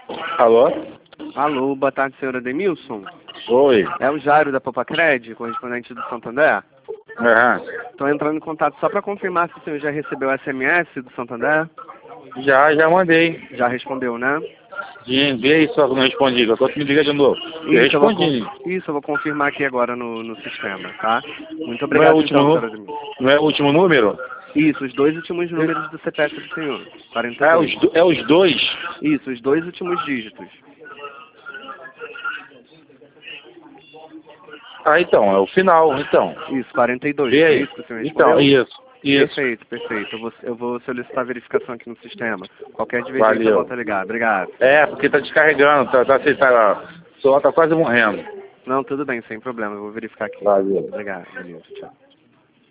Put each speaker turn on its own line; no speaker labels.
Alô?
Alô, boa tarde, senhor Ademilson.
Oi.
É o Jairo da Popacred, correspondente do Santander? Estou entrando em contato só para confirmar se o senhor já recebeu o SMS do Santander.
Já mandei.
Já respondeu, né?
Vê aí só que eu não respondi, que eu tô me ligando de novo. Eu respondi.
Isso, eu vou confirmar aqui agora no sistema, tá? Muito
Não é o
obrigado,
último,
então, senhor Ademilson.
não é o último número?
Isso, os dois últimos números do CPF do senhor.
É
42.
os dois?
Isso, os dois últimos dígitos.
Ah, então, é o final, então.
Isso, 42.
Vê
Foi
aí.
isso que o senhor
Então,
respondeu?
isso.
Perfeito, perfeito. Eu vou solicitar a verificação aqui no sistema. Qualquer divergência,
Valeu.
volta a ligar. Obrigado.
É, porque tá descarregando, o celular tá quase morrendo.
Não, tudo bem, sem problema. Eu vou verificar aqui.
Valeu.
Obrigado. Beleza, tchau.